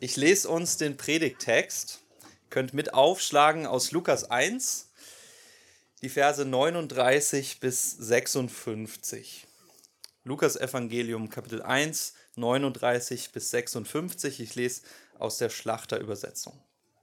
Ich lese uns den Predigttext. Ihr könnt mit aufschlagen aus Lukas 1, die Verse 39 bis 56. Lukas Evangelium Kapitel 1, 39 bis 56. Ich lese aus der Schlachterübersetzung.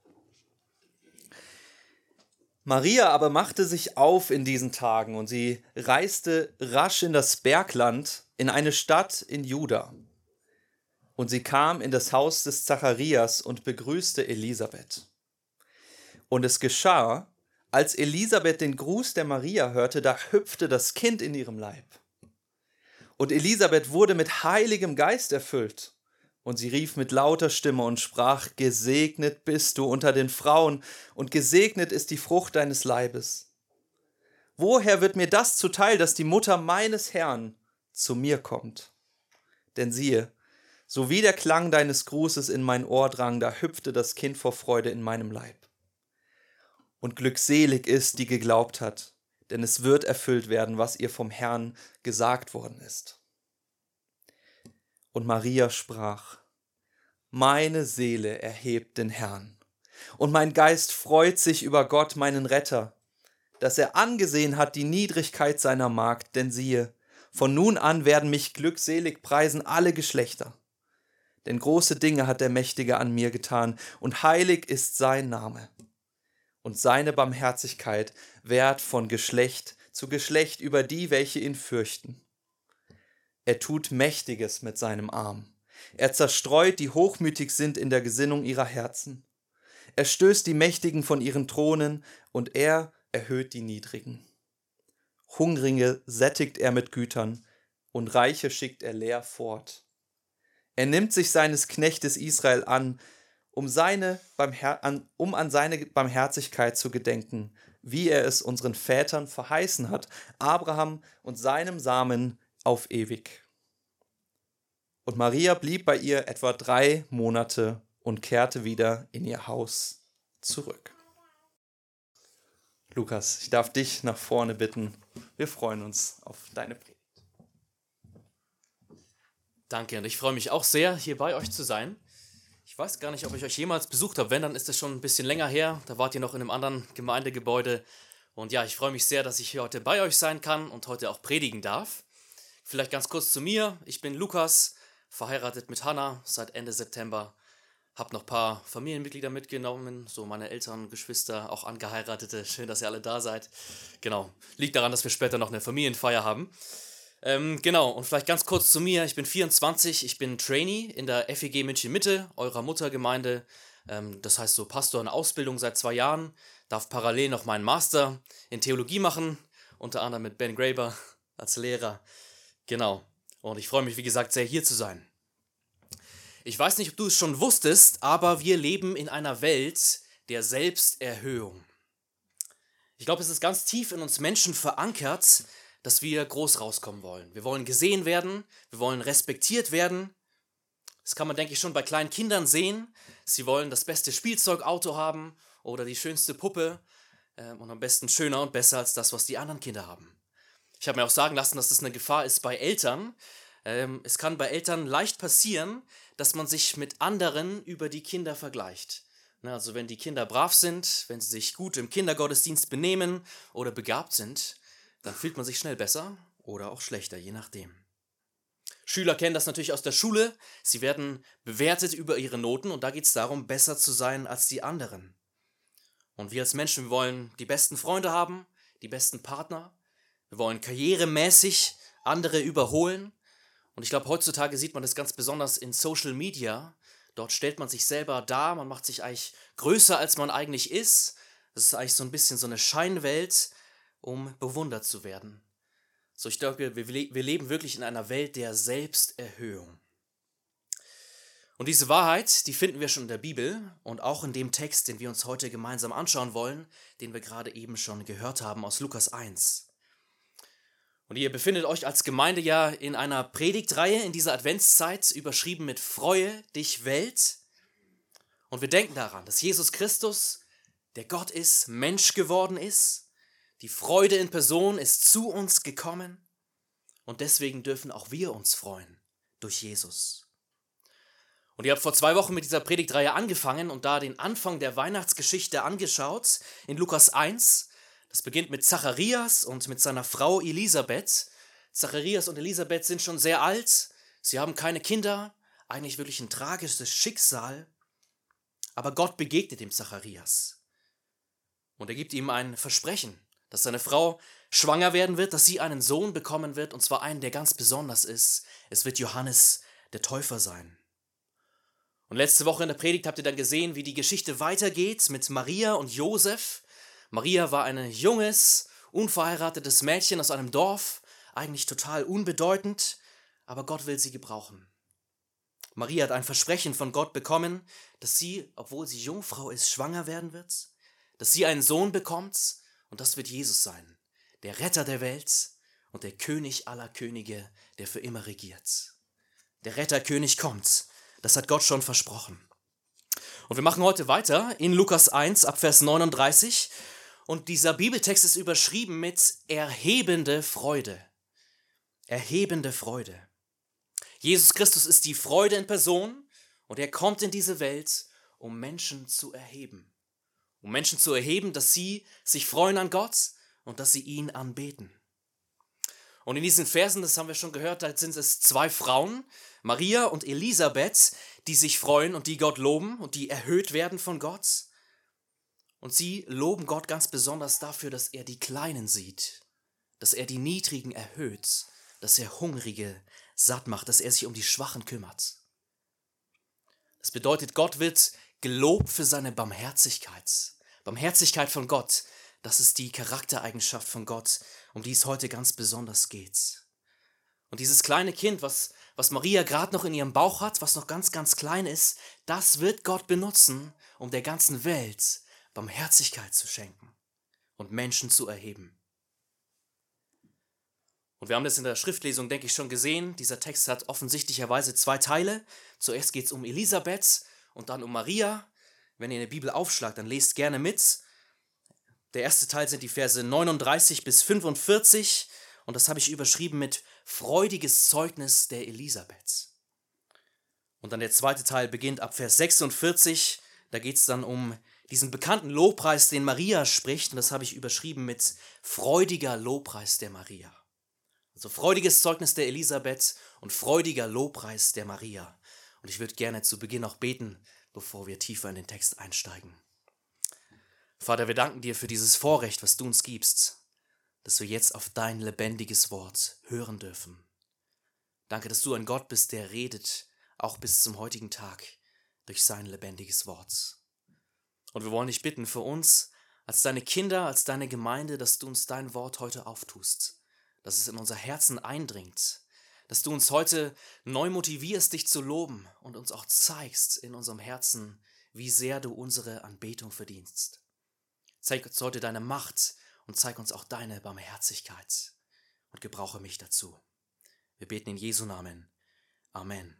Maria aber machte sich auf in diesen Tagen und sie reiste rasch in das Bergland, in eine Stadt in Juda. Und sie kam in das Haus des Zacharias und begrüßte Elisabeth. Und es geschah, als Elisabeth den Gruß der Maria hörte, da hüpfte das Kind in ihrem Leib. Und Elisabeth wurde mit heiligem Geist erfüllt. Und sie rief mit lauter Stimme und sprach: Gesegnet bist du unter den Frauen, und gesegnet ist die Frucht deines Leibes. Woher wird mir das zuteil, dass die Mutter meines Herrn zu mir kommt? Denn siehe, so wie der Klang deines Grußes in mein Ohr drang, da hüpfte das Kind vor Freude in meinem Leib. Und glückselig ist, die geglaubt hat, denn es wird erfüllt werden, was ihr vom Herrn gesagt worden ist. Und Maria sprach: Meine Seele erhebt den Herrn, und mein Geist freut sich über Gott, meinen Retter, dass er angesehen hat die Niedrigkeit seiner Magd, denn siehe, von nun an werden mich glückselig preisen alle Geschlechter. Denn große Dinge hat der Mächtige an mir getan, und heilig ist sein Name. Und seine Barmherzigkeit währt von Geschlecht zu Geschlecht über die, welche ihn fürchten. Er tut Mächtiges mit seinem Arm. Er zerstreut, die hochmütig sind in der Gesinnung ihrer Herzen. Er stößt die Mächtigen von ihren Thronen, und er erhöht die Niedrigen. Hungrige sättigt er mit Gütern, und Reiche schickt er leer fort. Er nimmt sich seines Knechtes Israel an, um an seine Barmherzigkeit zu gedenken, wie er es unseren Vätern verheißen hat, Abraham und seinem Samen auf ewig. Und Maria blieb bei ihr etwa 3 Monate und kehrte wieder in ihr Haus zurück. Lukas, ich darf dich nach vorne bitten. Wir freuen uns auf deine Predigt. Danke, und ich freue mich auch sehr, hier bei euch zu sein. Ich weiß gar nicht, ob ich euch jemals besucht habe. Wenn, dann ist es schon ein bisschen länger her. Da wart ihr noch in einem anderen Gemeindegebäude. Und ja, ich freue mich sehr, dass ich hier heute bei euch sein kann und heute auch predigen darf. Vielleicht ganz kurz zu mir. Ich bin Lukas, verheiratet mit Hannah seit Ende September. Hab noch ein paar Familienmitglieder mitgenommen, so meine Eltern, Geschwister, auch Angeheiratete. Schön, dass ihr alle da seid. Genau, liegt daran, dass wir später noch eine Familienfeier haben. Genau, und vielleicht ganz kurz zu mir. Ich bin 24, ich bin Trainee in der FEG München Mitte, eurer Muttergemeinde. Das heißt so Pastor in Ausbildung seit 2 Jahren. Darf parallel noch meinen Master in Theologie machen, unter anderem mit Ben Graeber als Lehrer. Genau, und ich freue mich, wie gesagt, sehr hier zu sein. Ich weiß nicht, ob du es schon wusstest, aber wir leben in einer Welt der Selbsterhöhung. Ich glaube, es ist ganz tief in uns Menschen verankert, dass wir groß rauskommen wollen. Wir wollen gesehen werden, wir wollen respektiert werden. Das kann man, denke ich, schon bei kleinen Kindern sehen. Sie wollen das beste Spielzeugauto haben oder die schönste Puppe und am besten schöner und besser als das, was die anderen Kinder haben. Ich habe mir auch sagen lassen, dass das eine Gefahr ist bei Eltern. Es kann bei Eltern leicht passieren, dass man sich mit anderen über die Kinder vergleicht. Also wenn die Kinder brav sind, wenn sie sich gut im Kindergottesdienst benehmen oder begabt sind, dann fühlt man sich schnell besser oder auch schlechter, je nachdem. Schüler kennen das natürlich aus der Schule. Sie werden bewertet über ihre Noten und da geht es darum, besser zu sein als die anderen. Und wir als Menschen, wir wollen die besten Freunde haben, die besten Partner. Wir wollen karrieremäßig andere überholen. Und ich glaube, heutzutage sieht man das ganz besonders in Social Media. Dort stellt man sich selber dar, man macht sich eigentlich größer, als man eigentlich ist. Das ist eigentlich so ein bisschen so eine Scheinwelt, um bewundert zu werden. So, ich denke, wir leben wirklich in einer Welt der Selbsterhöhung. Und diese Wahrheit, die finden wir schon in der Bibel und auch in dem Text, den wir uns heute gemeinsam anschauen wollen, den wir gerade eben schon gehört haben aus Lukas 1. Und ihr befindet euch als Gemeinde ja in einer Predigtreihe in dieser Adventszeit, überschrieben mit Freue dich Welt. Und wir denken daran, dass Jesus Christus, der Gott ist, Mensch geworden ist. Die Freude in Person ist zu uns gekommen und deswegen dürfen auch wir uns freuen durch Jesus. Und ihr habt vor 2 Wochen mit dieser Predigtreihe angefangen und da den Anfang der Weihnachtsgeschichte angeschaut in Lukas 1. Das beginnt mit Zacharias und mit seiner Frau Elisabeth. Zacharias und Elisabeth sind schon sehr alt, sie haben keine Kinder, eigentlich wirklich ein tragisches Schicksal. Aber Gott begegnet dem Zacharias und er gibt ihm ein Versprechen, dass seine Frau schwanger werden wird, dass sie einen Sohn bekommen wird, und zwar einen, der ganz besonders ist. Es wird Johannes der Täufer sein. Und letzte Woche in der Predigt habt ihr dann gesehen, wie die Geschichte weitergeht mit Maria und Josef. Maria war ein junges, unverheiratetes Mädchen aus einem Dorf, eigentlich total unbedeutend, aber Gott will sie gebrauchen. Maria hat ein Versprechen von Gott bekommen, dass sie, obwohl sie Jungfrau ist, schwanger werden wird, dass sie einen Sohn bekommt und das wird Jesus sein, der Retter der Welt und der König aller Könige, der für immer regiert. Der Retterkönig kommt, das hat Gott schon versprochen. Und wir machen heute weiter in Lukas 1 ab Vers 39 und dieser Bibeltext ist überschrieben mit erhebende Freude. Erhebende Freude. Jesus Christus ist die Freude in Person und er kommt in diese Welt, um Menschen zu erheben. Um Menschen zu erheben, dass sie sich freuen an Gott und dass sie ihn anbeten. Und in diesen Versen, das haben wir schon gehört, da sind es 2 Frauen, Maria und Elisabeth, die sich freuen und die Gott loben und die erhöht werden von Gott. Und sie loben Gott ganz besonders dafür, dass er die Kleinen sieht, dass er die Niedrigen erhöht, dass er Hungrige satt macht, dass er sich um die Schwachen kümmert. Das bedeutet, Gott wird gelobt für seine Barmherzigkeit. Barmherzigkeit von Gott, das ist die Charaktereigenschaft von Gott, um die es heute ganz besonders geht. Und dieses kleine Kind, was Maria gerade noch in ihrem Bauch hat, was noch ganz, ganz klein ist, das wird Gott benutzen, um der ganzen Welt Barmherzigkeit zu schenken und Menschen zu erheben. Und wir haben das in der Schriftlesung, denke ich, schon gesehen. Dieser Text hat offensichtlicherweise 2 Teile. Zuerst geht es um Elisabeth und dann um Maria. Wenn ihr eine Bibel aufschlagt, dann lest gerne mit. Der erste Teil sind die Verse 39 bis 45 und das habe ich überschrieben mit freudiges Zeugnis der Elisabeth. Und dann der zweite Teil beginnt ab Vers 46. Da geht es dann um diesen bekannten Lobpreis, den Maria spricht und das habe ich überschrieben mit freudiger Lobpreis der Maria. Also freudiges Zeugnis der Elisabeth und freudiger Lobpreis der Maria. Und ich würde gerne zu Beginn noch beten, bevor wir tiefer in den Text einsteigen. Vater, wir danken dir für dieses Vorrecht, was du uns gibst, dass wir jetzt auf dein lebendiges Wort hören dürfen. Danke, dass du ein Gott bist, der redet, auch bis zum heutigen Tag, durch sein lebendiges Wort. Und wir wollen dich bitten für uns, als deine Kinder, als deine Gemeinde, dass du uns dein Wort heute auftust, dass es in unser Herzen eindringt, dass du uns heute neu motivierst, dich zu loben und uns auch zeigst in unserem Herzen, wie sehr du unsere Anbetung verdienst. Zeig uns heute deine Macht und zeig uns auch deine Barmherzigkeit und gebrauche mich dazu. Wir beten in Jesu Namen. Amen.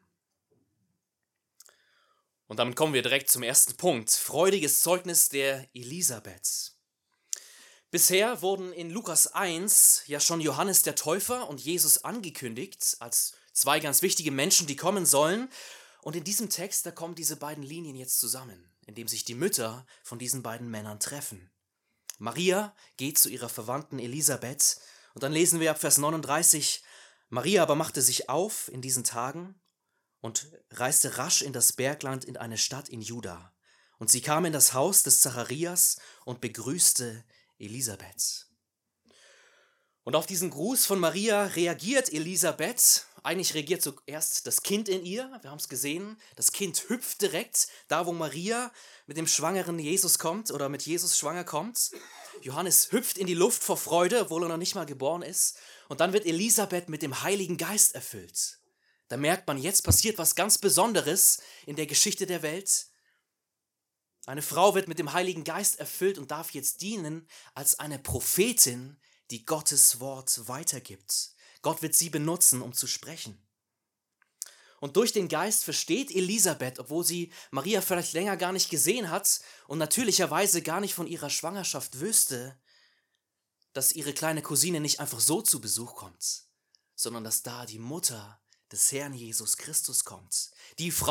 Und damit kommen wir direkt zum ersten Punkt. Freudiges Zeugnis der Elisabeth. Bisher wurden in Lukas 1 ja schon Johannes der Täufer und Jesus angekündigt als 2 ganz wichtige Menschen, die kommen sollen. Und in diesem Text, da kommen diese beiden Linien jetzt zusammen, indem sich die Mütter von diesen beiden Männern treffen. Maria geht zu ihrer Verwandten Elisabeth und dann lesen wir ab Vers 39, Maria aber machte sich auf in diesen Tagen und reiste rasch in das Bergland in eine Stadt in Juda. Und sie kam in das Haus des Zacharias und begrüßte Elisabeth. Und auf diesen Gruß von Maria reagiert Elisabeth. Eigentlich reagiert zuerst das Kind in ihr. Wir haben es gesehen. Das Kind hüpft direkt da, wo Maria mit dem schwangeren Jesus kommt oder mit Jesus schwanger kommt. Johannes hüpft in die Luft vor Freude, obwohl er noch nicht mal geboren ist. Und dann wird Elisabeth mit dem Heiligen Geist erfüllt. Da merkt man, jetzt passiert was ganz Besonderes in der Geschichte der Welt. Eine Frau wird mit dem Heiligen Geist erfüllt und darf jetzt dienen als eine Prophetin, die Gottes Wort weitergibt. Gott wird sie benutzen, um zu sprechen. Und durch den Geist versteht Elisabeth, obwohl sie Maria vielleicht länger gar nicht gesehen hat und natürlicherweise gar nicht von ihrer Schwangerschaft wüsste, dass ihre kleine Cousine nicht einfach so zu Besuch kommt, sondern dass da die Mutter des Herrn Jesus Christus kommt. Die Frau,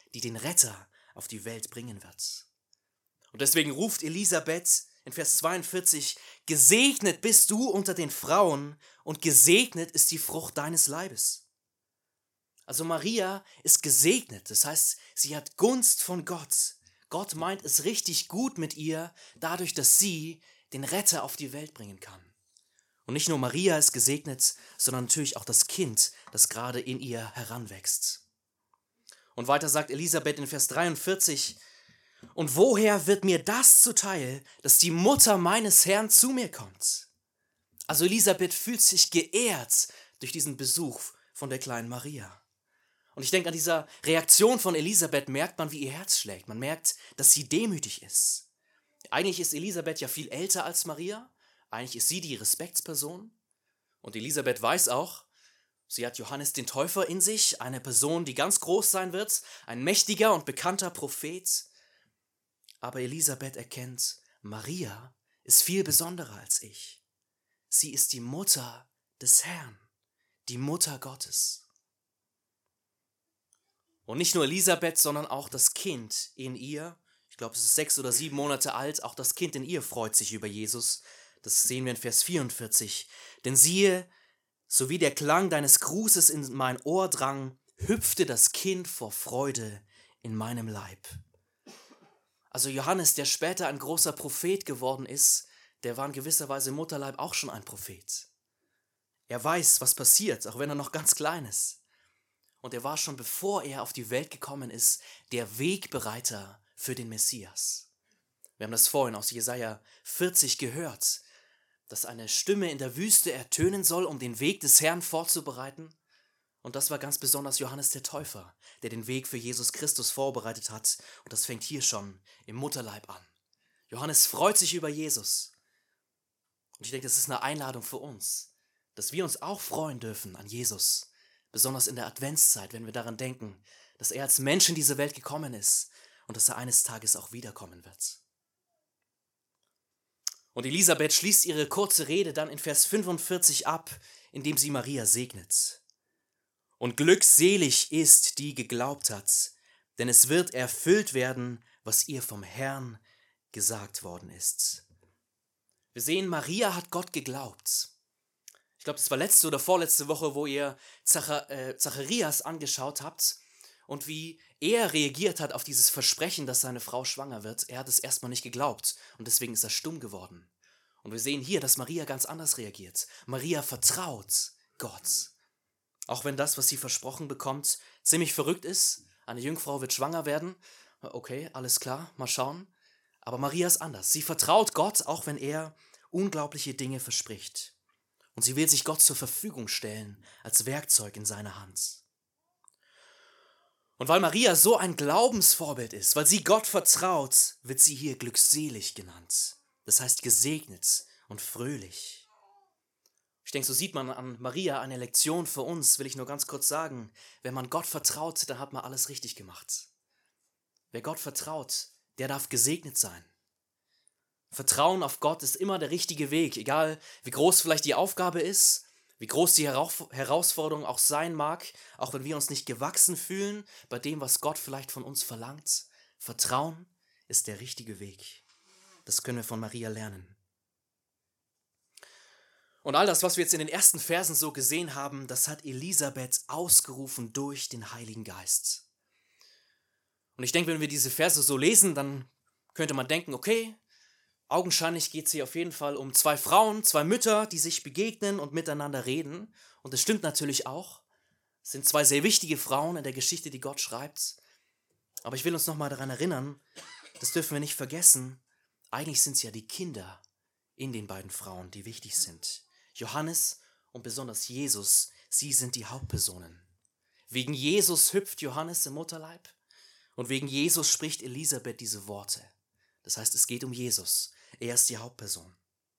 die den Retter auf die Welt bringen wird. Und deswegen ruft Elisabeth in Vers 42, gesegnet bist du unter den Frauen und gesegnet ist die Frucht deines Leibes. Also Maria ist gesegnet, das heißt, sie hat Gunst von Gott. Gott meint es richtig gut mit ihr, dadurch, dass sie den Retter auf die Welt bringen kann. Und nicht nur Maria ist gesegnet, sondern natürlich auch das Kind, das gerade in ihr heranwächst. Und weiter sagt Elisabeth in Vers 43, und woher wird mir das zuteil, dass die Mutter meines Herrn zu mir kommt? Also Elisabeth fühlt sich geehrt durch diesen Besuch von der kleinen Maria. Und ich denke, an dieser Reaktion von Elisabeth merkt man, wie ihr Herz schlägt. Man merkt, dass sie demütig ist. Eigentlich ist Elisabeth ja viel älter als Maria. Eigentlich ist sie die Respektsperson. Und Elisabeth weiß auch, sie hat Johannes den Täufer in sich, eine Person, die ganz groß sein wird, ein mächtiger und bekannter Prophet. Aber Elisabeth erkennt, Maria ist viel besonderer als ich. Sie ist die Mutter des Herrn, die Mutter Gottes. Und nicht nur Elisabeth, sondern auch das Kind in ihr, ich glaube, es ist 6 oder 7 Monate alt, auch das Kind in ihr freut sich über Jesus. Das sehen wir in Vers 44. Denn siehe, so wie der Klang deines Grußes in mein Ohr drang, hüpfte das Kind vor Freude in meinem Leib. Also Johannes, der später ein großer Prophet geworden ist, der war in gewisser Weise im Mutterleib auch schon ein Prophet. Er weiß, was passiert, auch wenn er noch ganz klein ist. Und er war schon, bevor er auf die Welt gekommen ist, der Wegbereiter für den Messias. Wir haben das vorhin aus Jesaja 40 gehört, dass eine Stimme in der Wüste ertönen soll, um den Weg des Herrn vorzubereiten. Und das war ganz besonders Johannes der Täufer, der den Weg für Jesus Christus vorbereitet hat. Und das fängt hier schon im Mutterleib an. Johannes freut sich über Jesus. Und ich denke, das ist eine Einladung für uns, dass wir uns auch freuen dürfen an Jesus. Besonders in der Adventszeit, wenn wir daran denken, dass er als Mensch in diese Welt gekommen ist und dass er eines Tages auch wiederkommen wird. Und Elisabeth schließt ihre kurze Rede dann in Vers 45 ab, indem sie Maria segnet. Und glückselig ist, die geglaubt hat, denn es wird erfüllt werden, was ihr vom Herrn gesagt worden ist. Wir sehen, Maria hat Gott geglaubt. Ich glaube, das war letzte oder vorletzte Woche, wo ihr Zacharias angeschaut habt und wie er reagiert hat auf dieses Versprechen, dass seine Frau schwanger wird. Er hat es erstmal nicht geglaubt und deswegen ist er stumm geworden. Und wir sehen hier, dass Maria ganz anders reagiert. Maria vertraut Gott. Auch wenn das, was sie versprochen bekommt, ziemlich verrückt ist. Eine Jungfrau wird schwanger werden. Okay, alles klar, mal schauen. Aber Maria ist anders. Sie vertraut Gott, auch wenn er unglaubliche Dinge verspricht. Und sie will sich Gott zur Verfügung stellen, als Werkzeug in seiner Hand. Und weil Maria so ein Glaubensvorbild ist, weil sie Gott vertraut, wird sie hier glückselig genannt. Das heißt gesegnet und fröhlich. Ich denke, so sieht man an Maria eine Lektion für uns, will ich nur ganz kurz sagen. Wenn man Gott vertraut, dann hat man alles richtig gemacht. Wer Gott vertraut, der darf gesegnet sein. Vertrauen auf Gott ist immer der richtige Weg, egal wie groß vielleicht die Aufgabe ist, wie groß die Herausforderung auch sein mag, auch wenn wir uns nicht gewachsen fühlen bei dem, was Gott vielleicht von uns verlangt. Vertrauen ist der richtige Weg. Das können wir von Maria lernen. Und all das, was wir jetzt in den ersten Versen so gesehen haben, das hat Elisabeth ausgerufen durch den Heiligen Geist. Und ich denke, wenn wir diese Verse so lesen, dann könnte man denken, okay, augenscheinlich geht es hier auf jeden Fall um 2 Frauen, 2 Mütter, die sich begegnen und miteinander reden. Und das stimmt natürlich auch. Es sind 2 sehr wichtige Frauen in der Geschichte, die Gott schreibt. Aber ich will uns nochmal daran erinnern, das dürfen wir nicht vergessen, eigentlich sind es ja die Kinder in den beiden Frauen, die wichtig sind. Johannes und besonders Jesus, sie sind die Hauptpersonen. Wegen Jesus hüpft Johannes im Mutterleib und wegen Jesus spricht Elisabeth diese Worte. Das heißt, es geht um Jesus. Er ist die Hauptperson.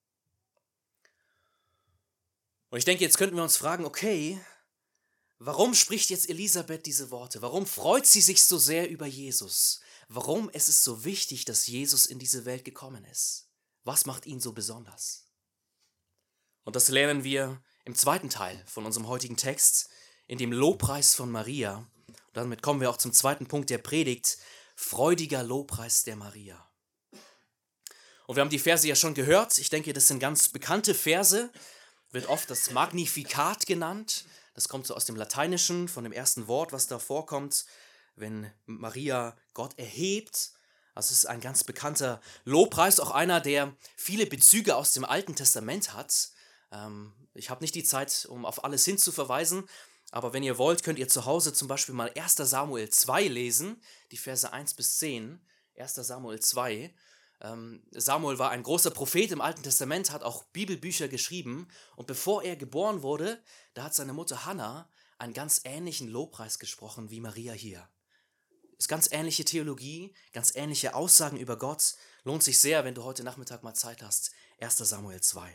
Und ich denke, jetzt könnten wir uns fragen, okay, warum spricht jetzt Elisabeth diese Worte? Warum freut sie sich so sehr über Jesus? Warum ist es so wichtig, dass Jesus in diese Welt gekommen ist? Was macht ihn so besonders? Und das lernen wir im zweiten Teil von unserem heutigen Text, in dem Lobpreis von Maria. Damit kommen wir auch zum zweiten Punkt der Predigt, freudiger Lobpreis der Maria. Und wir haben die Verse ja schon gehört. Ich denke, das sind ganz bekannte Verse. Wird oft das Magnificat genannt. Das kommt so aus dem Lateinischen, von dem ersten Wort, was da vorkommt, wenn Maria Gott erhebt. Also es ist ein ganz bekannter Lobpreis, auch einer, der viele Bezüge aus dem Alten Testament hat. Ich habe nicht die Zeit, um auf alles hinzuverweisen, aber wenn ihr wollt, könnt ihr zu Hause zum Beispiel mal 1. Samuel 2 lesen, die Verse 1 bis 10. 1. Samuel 2. Samuel war ein großer Prophet im Alten Testament, hat auch Bibelbücher geschrieben und bevor er geboren wurde, da hat seine Mutter Hannah einen ganz ähnlichen Lobpreis gesprochen wie Maria hier. Ist ganz ähnliche Theologie, ganz ähnliche Aussagen über Gott. Lohnt sich sehr, wenn du heute Nachmittag mal Zeit hast. 1. Samuel 2.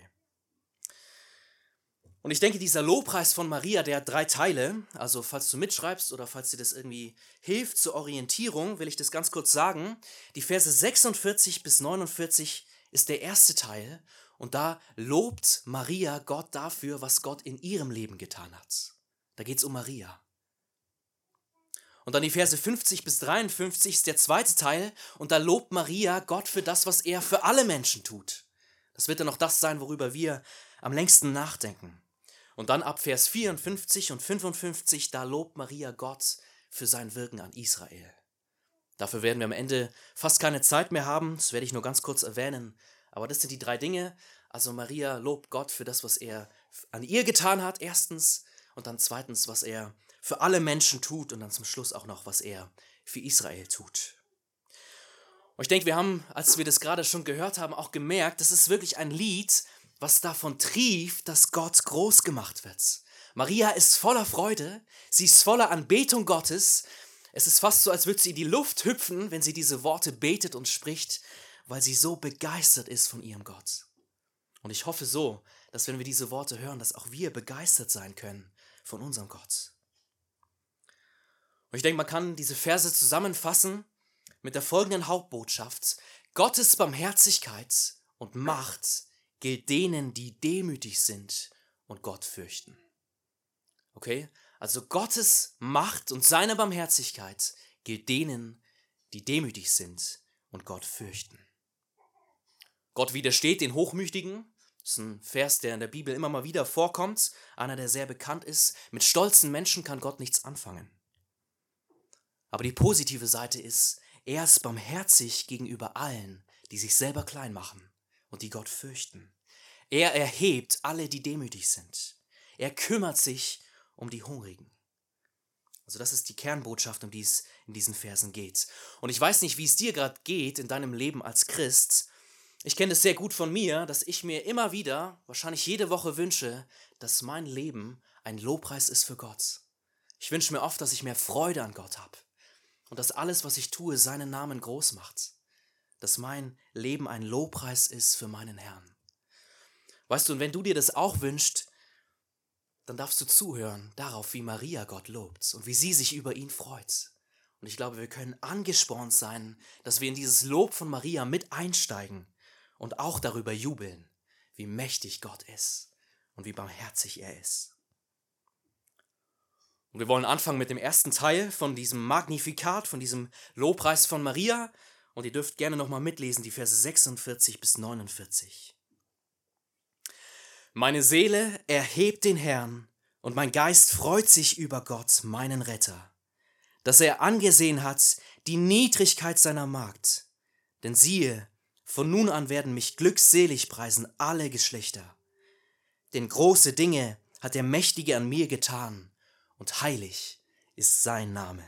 Und ich denke, dieser Lobpreis von Maria, der hat 3 Teile. Also falls du mitschreibst oder falls dir das irgendwie hilft zur Orientierung, will ich das ganz kurz sagen. Die Verse 46 bis 49 ist der erste Teil. Und da lobt Maria Gott dafür, was Gott in ihrem Leben getan hat. Da geht es um Maria. Und dann die Verse 50 bis 53 ist der zweite Teil. Und da lobt Maria Gott für das, was er für alle Menschen tut. Das wird dann auch das sein, worüber wir am längsten nachdenken. Und dann ab Vers 54 und 55, da lobt Maria Gott für sein Wirken an Israel. Dafür werden wir am Ende fast keine Zeit mehr haben, das werde ich nur ganz kurz erwähnen. Aber das sind die 3 Dinge. Also Maria lobt Gott für das, was er an ihr getan hat, erstens. Und dann zweitens, was er für alle Menschen tut. Und dann zum Schluss auch noch, was er für Israel tut. Und ich denke, wir haben, als wir das gerade schon gehört haben, auch gemerkt, das ist wirklich ein Lied, was davon trieft, dass Gott groß gemacht wird. Maria ist voller Freude, sie ist voller Anbetung Gottes. Es ist fast so, als würde sie in die Luft hüpfen, wenn sie diese Worte betet und spricht, weil sie so begeistert ist von ihrem Gott. Und ich hoffe so, dass wenn wir diese Worte hören, dass auch wir begeistert sein können von unserem Gott. Und ich denke, man kann diese Verse zusammenfassen mit der folgenden Hauptbotschaft. Gottes Barmherzigkeit und Macht gilt denen, die demütig sind und Gott fürchten. Okay? Also Gottes Macht und seine Barmherzigkeit gilt denen, die demütig sind und Gott fürchten. Gott widersteht den Hochmütigen. Das ist ein Vers, der in der Bibel immer mal wieder vorkommt. Einer, der sehr bekannt ist. Mit stolzen Menschen kann Gott nichts anfangen. Aber die positive Seite ist, er ist barmherzig gegenüber allen, die sich selber klein machen und die Gott fürchten. Er erhebt alle, die demütig sind. Er kümmert sich um die Hungrigen. Also das ist die Kernbotschaft, um die es in diesen Versen geht. Und ich weiß nicht, wie es dir gerade geht in deinem Leben als Christ. Ich kenne es sehr gut von mir, dass ich mir immer wieder, wahrscheinlich jede Woche wünsche, dass mein Leben ein Lobpreis ist für Gott. Ich wünsche mir oft, dass ich mehr Freude an Gott habe und dass alles, was ich tue, seinen Namen groß macht. Dass mein Leben ein Lobpreis ist für meinen Herrn. Weißt du, und wenn du dir das auch wünschst, dann darfst du zuhören darauf, wie Maria Gott lobt und wie sie sich über ihn freut. Und ich glaube, wir können angespornt sein, dass wir in dieses Lob von Maria mit einsteigen und auch darüber jubeln, wie mächtig Gott ist und wie barmherzig er ist. Und wir wollen anfangen mit dem ersten Teil von diesem Magnificat, von diesem Lobpreis von Maria. Und ihr dürft gerne nochmal mitlesen, die Verse 46 bis 49. Meine Seele erhebt den Herrn und mein Geist freut sich über Gott, meinen Retter, dass er angesehen hat die Niedrigkeit seiner Magd. Denn siehe, von nun an werden mich glückselig preisen alle Geschlechter. Denn große Dinge hat der Mächtige an mir getan und heilig ist sein Name.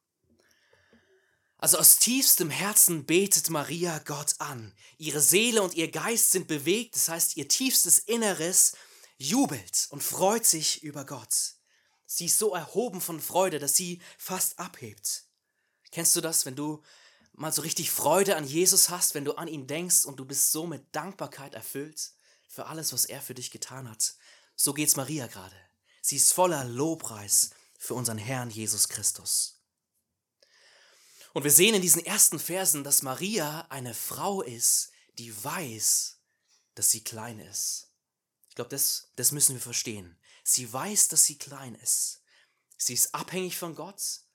Also aus tiefstem Herzen betet Maria Gott an. Ihre Seele und ihr Geist sind bewegt, das heißt, ihr tiefstes Inneres jubelt und freut sich über Gott. Sie ist so erhoben von Freude, dass sie fast abhebt. Kennst du das, wenn du mal so richtig Freude an Jesus hast, wenn du an ihn denkst und du bist so mit Dankbarkeit erfüllt für alles, was er für dich getan hat? So geht's Maria gerade. Sie ist voller Lobpreis für unseren Herrn Jesus Christus. Und wir sehen in diesen ersten Versen, dass Maria eine Frau ist, die weiß, dass sie klein ist. Ich glaube, das müssen wir verstehen. Sie weiß, dass sie klein ist. Sie ist abhängig von Gott.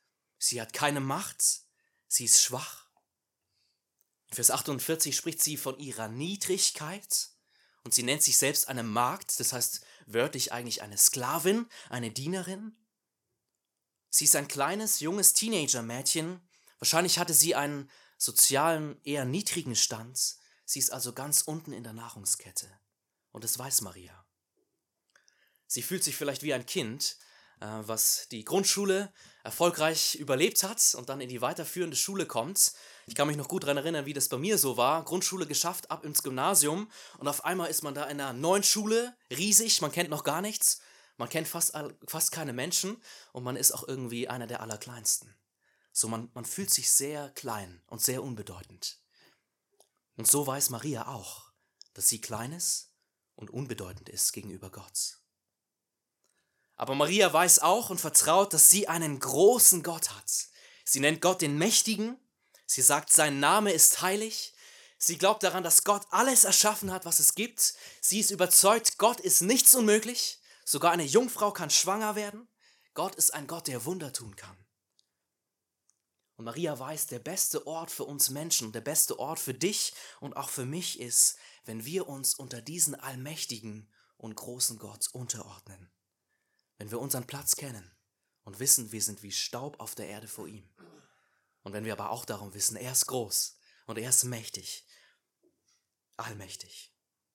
sie hat keine Macht, sie ist schwach. In Vers 48 spricht sie von ihrer Niedrigkeit und sie nennt sich selbst eine Magd, das heißt wörtlich eigentlich eine Sklavin, eine Dienerin. Sie ist ein kleines, junges Teenager-Mädchen. Wahrscheinlich hatte sie einen sozialen, eher niedrigen Stand. Sie ist also ganz unten in der Nahrungskette. Und das weiß Maria. Sie fühlt sich vielleicht wie ein Kind, was die Grundschule erfolgreich überlebt hat und dann in die weiterführende Schule kommt. Ich kann mich noch gut daran erinnern, wie das bei mir so war. Grundschule geschafft, ab ins Gymnasium und auf einmal ist man da in einer neuen Schule, riesig, man kennt noch gar nichts, man kennt fast keine Menschen und man ist auch irgendwie einer der Allerkleinsten. So, man fühlt sich sehr klein und sehr unbedeutend. Und so weiß Maria auch, dass sie klein ist und unbedeutend ist gegenüber Gott. Aber Maria weiß auch und vertraut, dass sie einen großen Gott hat. Sie nennt Gott den Mächtigen. Sie sagt, sein Name ist heilig. Sie glaubt daran, dass Gott alles erschaffen hat, was es gibt. Sie ist überzeugt, Gott ist nichts unmöglich. Sogar eine Jungfrau kann schwanger werden. Gott ist ein Gott, der Wunder tun kann. Und Maria weiß, der beste Ort für uns Menschen, der beste Ort für dich und auch für mich ist, wenn wir uns unter diesen allmächtigen und großen Gott unterordnen. Wenn wir unseren Platz kennen und wissen, wir sind wie Staub auf der Erde vor ihm. Und wenn wir aber auch darum wissen, er ist groß und er ist mächtig, allmächtig.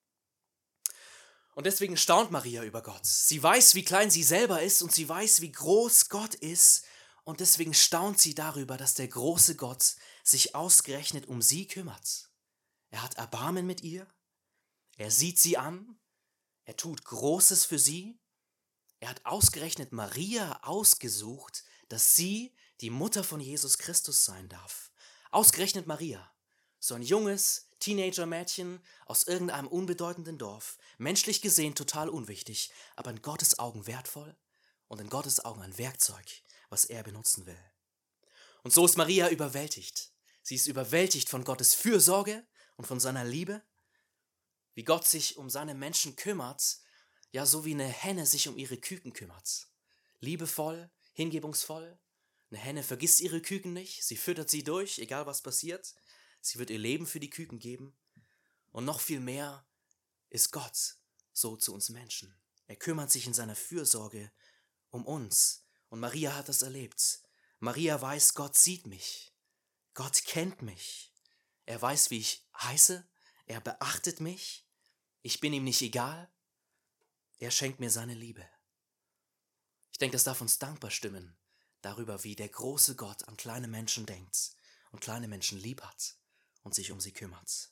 Und deswegen staunt Maria über Gott. Sie weiß, wie klein sie selber ist und sie weiß, wie groß Gott ist. Und deswegen staunt sie darüber, dass der große Gott sich ausgerechnet um sie kümmert. Er hat Erbarmen mit ihr, er sieht sie an, er tut Großes für sie. Er hat ausgerechnet Maria ausgesucht, dass sie die Mutter von Jesus Christus sein darf. Ausgerechnet Maria, so ein junges Teenager-Mädchen aus irgendeinem unbedeutenden Dorf, menschlich gesehen total unwichtig, aber in Gottes Augen wertvoll und in Gottes Augen ein Werkzeug, was er benutzen will. Und so ist Maria überwältigt. Sie ist überwältigt von Gottes Fürsorge und von seiner Liebe, wie Gott sich um seine Menschen kümmert, ja, so wie eine Henne sich um ihre Küken kümmert. Liebevoll, hingebungsvoll. Eine Henne vergisst ihre Küken nicht, sie füttert sie durch, egal was passiert. Sie wird ihr Leben für die Küken geben. Und noch viel mehr ist Gott so zu uns Menschen. Er kümmert sich in seiner Fürsorge um uns. Und Maria hat das erlebt. Maria weiß, Gott sieht mich. Gott kennt mich. Er weiß, wie ich heiße. Er beachtet mich. Ich bin ihm nicht egal. Er schenkt mir seine Liebe. Ich denke, das darf uns dankbar stimmen darüber, wie der große Gott an kleine Menschen denkt und kleine Menschen lieb hat und sich um sie kümmert.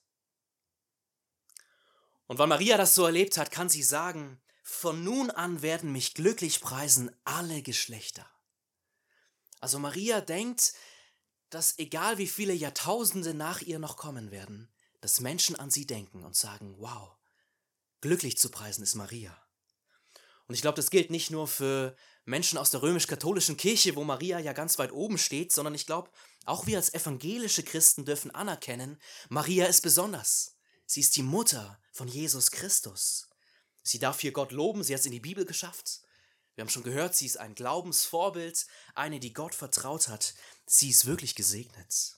Und weil Maria das so erlebt hat, kann sie sagen, von nun an werden mich glücklich preisen alle Geschlechter. Also Maria denkt, dass egal wie viele Jahrtausende nach ihr noch kommen werden, dass Menschen an sie denken und sagen, wow, glücklich zu preisen ist Maria. Und ich glaube, das gilt nicht nur für Menschen aus der römisch-katholischen Kirche, wo Maria ja ganz weit oben steht, sondern ich glaube, auch wir als evangelische Christen dürfen anerkennen, Maria ist besonders. Sie ist die Mutter von Jesus Christus. Sie darf hier Gott loben, sie hat es in die Bibel geschafft. Wir haben schon gehört, sie ist ein Glaubensvorbild, eine, die Gott vertraut hat. Sie ist wirklich gesegnet.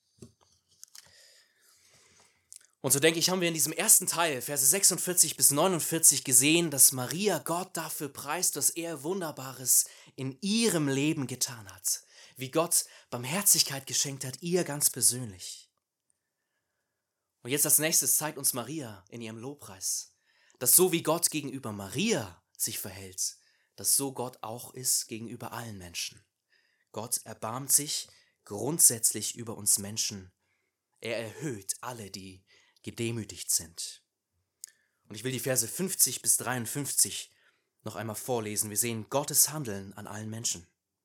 Und so denke ich, haben wir in diesem ersten Teil, Verse 46 bis 49, gesehen, dass Maria Gott dafür preist, was er Wunderbares in ihrem Leben getan hat. Wie Gott Barmherzigkeit geschenkt hat, ihr ganz persönlich. Und jetzt als nächstes zeigt uns Maria in ihrem Lobpreis, dass so wie Gott gegenüber Maria sich verhält, dass so Gott auch ist gegenüber allen Menschen. Gott erbarmt sich grundsätzlich über uns Menschen. Er erhöht alle, die gedemütigt sind. Und ich will die Verse 50 bis 53 noch einmal vorlesen. Wir sehen Gottes Handeln an allen Menschen.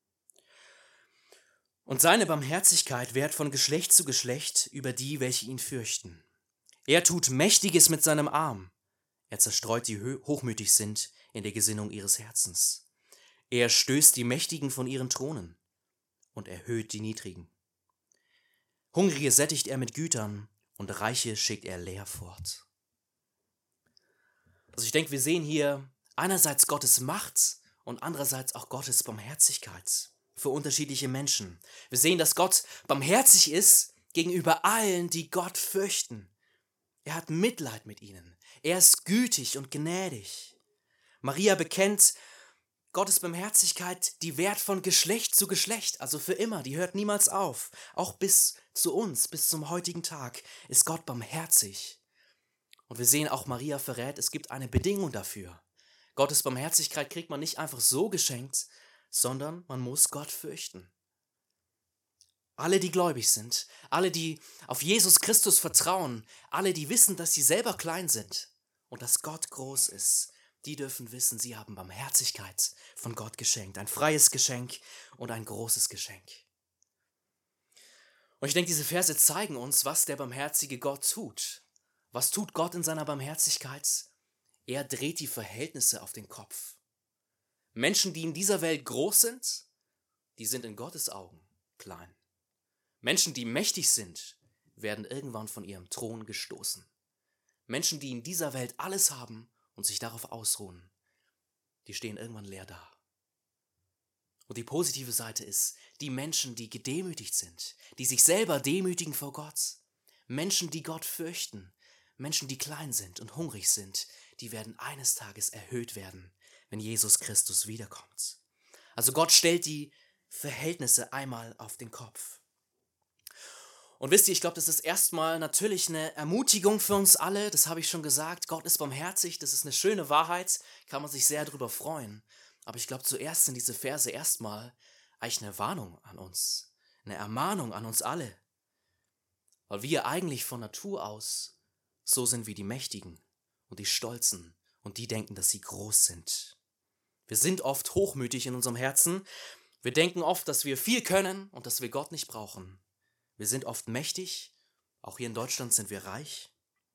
Und seine Barmherzigkeit währt von Geschlecht zu Geschlecht über die, welche ihn fürchten. Er tut Mächtiges mit seinem Arm. Er zerstreut die hochmütig sind in der Gesinnung ihres Herzens. Er stößt die Mächtigen von ihren Thronen und erhöht die Niedrigen. Hungrige sättigt er mit Gütern und Reiche schickt er leer fort. Also ich denke, wir sehen hier einerseits Gottes Macht und andererseits auch Gottes Barmherzigkeit. für unterschiedliche Menschen. Wir sehen, dass Gott barmherzig ist gegenüber allen, die Gott fürchten. Er hat Mitleid mit ihnen. Er ist gütig und gnädig. Maria bekennt Gottes Barmherzigkeit, die währt von Geschlecht zu Geschlecht, also für immer, die hört niemals auf. Auch bis zu uns, bis zum heutigen Tag ist Gott barmherzig. Und wir sehen auch, Maria verrät, es gibt eine Bedingung dafür. Gottes Barmherzigkeit kriegt man nicht einfach so geschenkt, sondern man muss Gott fürchten. Alle, die gläubig sind, alle, die auf Jesus Christus vertrauen, alle, die wissen, dass sie selber klein sind und dass Gott groß ist, die dürfen wissen, sie haben Barmherzigkeit von Gott geschenkt. Ein freies Geschenk und ein großes Geschenk. Und ich denke, diese Verse zeigen uns, was der barmherzige Gott tut. Was tut Gott in seiner Barmherzigkeit? Er dreht die Verhältnisse auf den Kopf. Menschen, die in dieser Welt groß sind, die sind in Gottes Augen klein. Menschen, die mächtig sind, werden irgendwann von ihrem Thron gestoßen. Menschen, die in dieser Welt alles haben und sich darauf ausruhen, die stehen irgendwann leer da. Und die positive Seite ist, die Menschen, die gedemütigt sind, die sich selber demütigen vor Gott, Menschen, die Gott fürchten, Menschen, die klein sind und hungrig sind, die werden eines Tages erhöht werden, wenn Jesus Christus wiederkommt. Also Gott stellt die Verhältnisse einmal auf den Kopf. Und wisst ihr, ich glaube, das ist erstmal natürlich eine Ermutigung für uns alle, das habe ich schon gesagt, Gott ist barmherzig, das ist eine schöne Wahrheit, kann man sich sehr darüber freuen. Aber ich glaube, zuerst sind diese Verse erstmal eigentlich eine Warnung an uns, eine Ermahnung an uns alle. Weil wir eigentlich von Natur aus so sind wie die Mächtigen und die Stolzen und die denken, dass sie groß sind. Wir sind oft hochmütig in unserem Herzen, wir denken oft, dass wir viel können und dass wir Gott nicht brauchen. Wir sind oft mächtig, auch hier in Deutschland sind wir reich.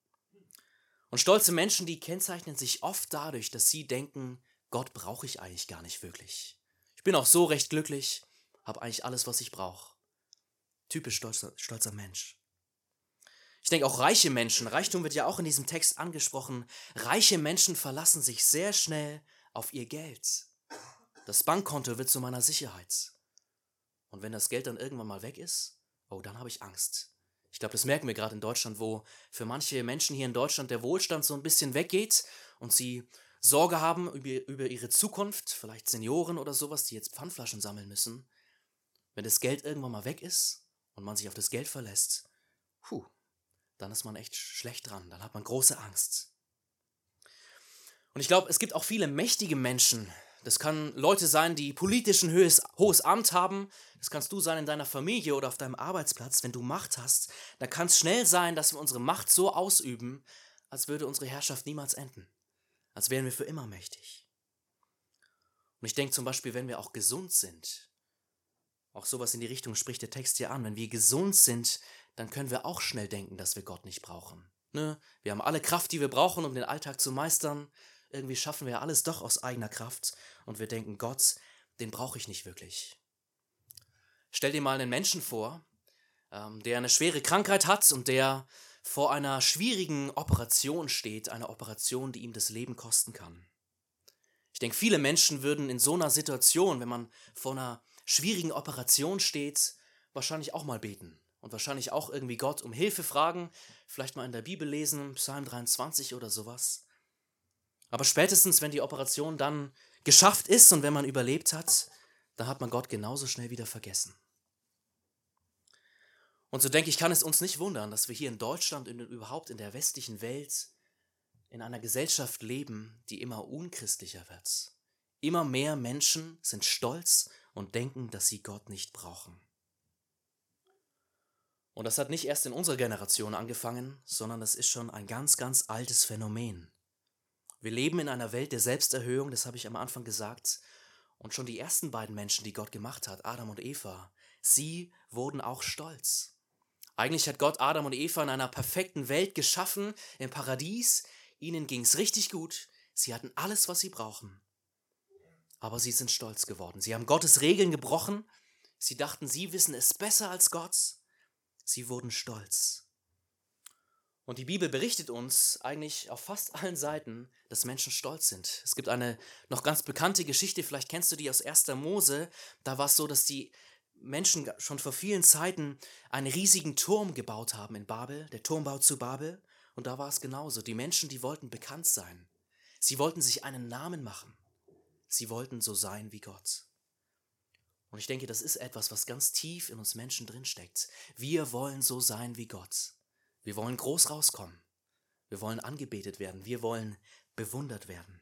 Und stolze Menschen, die kennzeichnen sich oft dadurch, dass sie denken, Gott brauche ich eigentlich gar nicht wirklich. Ich bin auch so recht glücklich, habe eigentlich alles, was ich brauche. Typisch stolzer Mensch. Ich denke auch reiche Menschen, Reichtum wird ja auch in diesem Text angesprochen, reiche Menschen verlassen sich sehr schnell auf ihr Geld. Das Bankkonto wird zu meiner Sicherheit. Und wenn das Geld dann irgendwann mal weg ist, oh, dann habe ich Angst. Ich glaube, das merken wir gerade in Deutschland, wo für manche Menschen hier in Deutschland der Wohlstand so ein bisschen weggeht und sie Sorge haben über ihre Zukunft, vielleicht Senioren oder sowas, die jetzt Pfandflaschen sammeln müssen. Wenn das Geld irgendwann mal weg ist und man sich auf das Geld verlässt, dann ist man echt schlecht dran, dann hat man große Angst. Und ich glaube, es gibt auch viele mächtige Menschen. Das kann Leute sein, die politisch ein hohes Amt haben. Das kannst du sein in deiner Familie oder auf deinem Arbeitsplatz. Wenn du Macht hast, dann kann es schnell sein, dass wir unsere Macht so ausüben, als würde unsere Herrschaft niemals enden. Als wären wir für immer mächtig. Und ich denke zum Beispiel, wenn wir auch gesund sind, auch sowas in die Richtung spricht der Text hier an, wenn wir gesund sind, dann können wir auch schnell denken, dass wir Gott nicht brauchen. Ne? Wir haben alle Kraft, die wir brauchen, um den Alltag zu meistern. Irgendwie schaffen wir alles doch aus eigener Kraft und wir denken, Gott, den brauche ich nicht wirklich. Stell dir mal einen Menschen vor, der eine schwere Krankheit hat und der vor einer schwierigen Operation steht, eine Operation, die ihm das Leben kosten kann. Ich denke, viele Menschen würden in so einer Situation, wenn man vor einer schwierigen Operation steht, wahrscheinlich auch mal beten und wahrscheinlich auch irgendwie Gott um Hilfe fragen, vielleicht mal in der Bibel lesen, Psalm 23 oder sowas. Aber spätestens, wenn die Operation dann geschafft ist und wenn man überlebt hat, dann hat man Gott genauso schnell wieder vergessen. Und so denke ich, kann es uns nicht wundern, dass wir hier in Deutschland und überhaupt in der westlichen Welt in einer Gesellschaft leben, die immer unchristlicher wird. Immer mehr Menschen sind stolz und denken, dass sie Gott nicht brauchen. Und das hat nicht erst in unserer Generation angefangen, sondern das ist schon ein ganz, ganz altes Phänomen. Wir leben in einer Welt der Selbsterhöhung, das habe ich am Anfang gesagt. Und schon die ersten beiden Menschen, die Gott gemacht hat, Adam und Eva, sie wurden auch stolz. Eigentlich hat Gott Adam und Eva in einer perfekten Welt geschaffen, im Paradies. Ihnen ging es richtig gut, sie hatten alles, was sie brauchen. Aber sie sind stolz geworden. Sie haben Gottes Regeln gebrochen. Sie dachten, sie wissen es besser als Gott. Sie wurden stolz. Und die Bibel berichtet uns eigentlich auf fast allen Seiten, dass Menschen stolz sind. Es gibt eine noch ganz bekannte Geschichte, vielleicht kennst du die aus 1. Mose. Da war es so, dass die Menschen schon vor vielen Zeiten einen riesigen Turm gebaut haben in Babel, der Turmbau zu Babel. Und da war es genauso. Die Menschen, die wollten bekannt sein. Sie wollten sich einen Namen machen. Sie wollten so sein wie Gott. Und ich denke, das ist etwas, was ganz tief in uns Menschen drinsteckt. Wir wollen so sein wie Gott. Wir wollen groß rauskommen. Wir wollen angebetet werden. Wir wollen bewundert werden.